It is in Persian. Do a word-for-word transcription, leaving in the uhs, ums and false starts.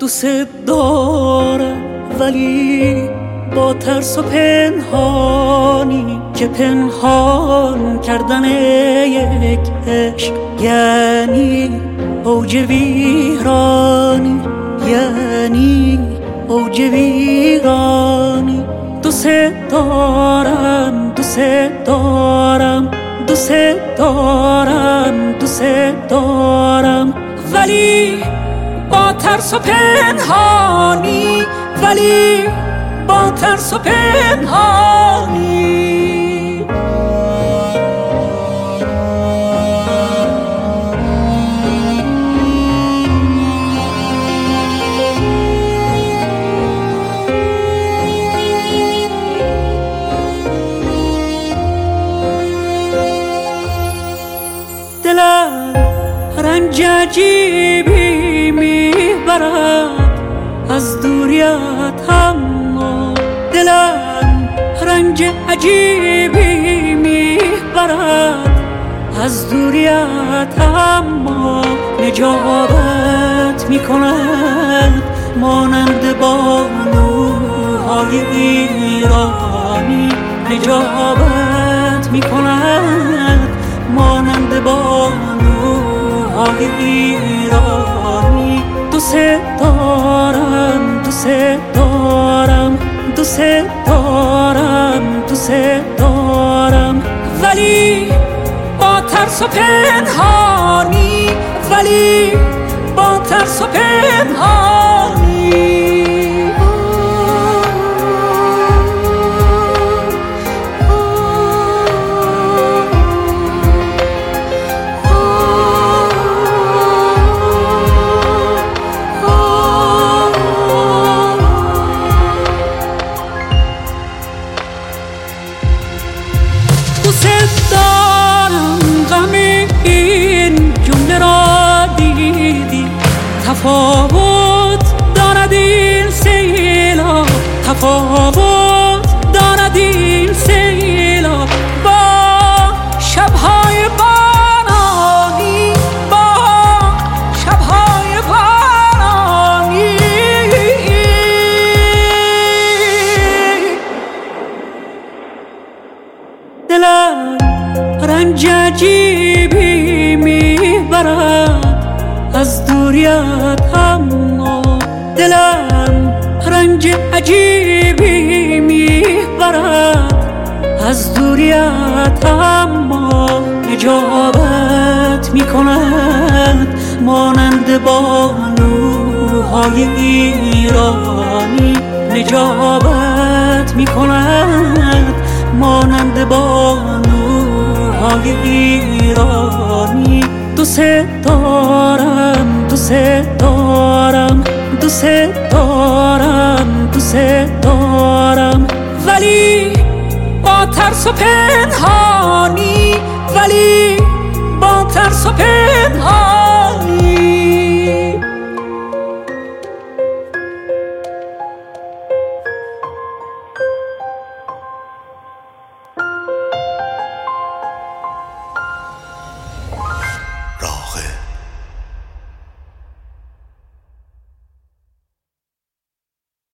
دوست دارم ولی با ترس و پنهانی که پنهان کردن یک عشق یعنی اوج ویرانی، یعنی اوج ویرانی. دوست دارم دوست دارم دوست دارم دوست دارم ولی با ترس و پنهانی، ولی با ترس و پنهانی. دلم رنج عجیبی میبرد از دوریت، اما دلم رنج عجیبی میبرد از دوریت، اما نجابت میکند مانند بانوهای ایرانی، نجابت میکند مانند بانوهای ایرانی. دوست دارم دوست دارم دوست دارم دوست دارم ولی با ترس و پنهانی، ولی با ترس و پنهانی. دوست دارم غم این جمله را دیدی، تفاوت دارد این سیلا، تفاوت دارد این سیلا با شبهای بارانی، با شبهای بارانی. دلم رنج عجیبی میبرد از دوریت، اما دلم رنج عجیبی میبرد از دوریت، اما نجابت میکند مانند بانوهای ایرانی، نجابت میکند مانند بانوهای ایرانی. دوست دارم دوست دارم دوست دارم دوست دارم ولی با ترس و پنهانی، ولی با ترس و پنهانی.